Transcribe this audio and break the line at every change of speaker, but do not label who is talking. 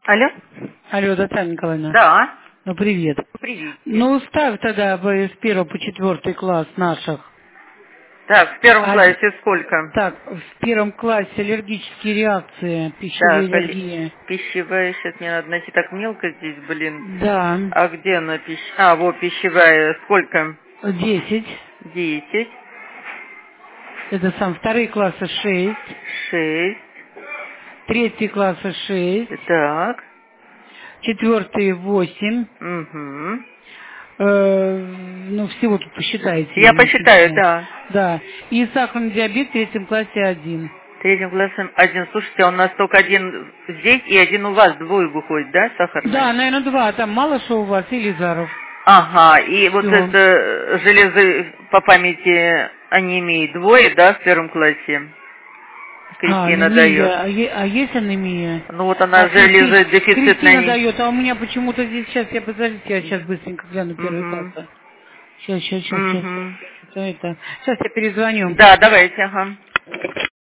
Алло?
Алло, Татьяна Николаевна.
Да.
Ну, привет.
Привет.
Ну, ставь тогда с 1 по 4 класс наших.
Так, в первом классе сколько?
Так, в 1 классе аллергические реакции, пищевые
Так,
аллергии.
пищевая, сейчас мне надо найти, так мелко здесь, блин.
Да.
А где она вот пищевая, сколько?
10.
10.
Это сам 2 классы 6.
6.
3 классы 6.
Так.
4 8.
Угу.
Ну, всего тут посчитайте.
Я посчитаю, да.
Да. И сахарный диабет в 3 классе 1.
Третьим классом 1. Слушайте, а у нас только один здесь и один у вас, двое выходит, да, сахарный?
Да, наверное, 2. Там мало что у вас, или Заров.
Ага, и вот
Всё.
это железо по памяти анемии двое, да, в первом классе? Кристина дает.
Анемия. А есть анемия?
Ну вот она железодефицитная.
Кристина дает, а у меня почему-то здесь сейчас, подождите, я сейчас быстренько гляну первый класс. Сейчас.
Угу.
Сейчас я перезвоню.
Да, давайте, ага.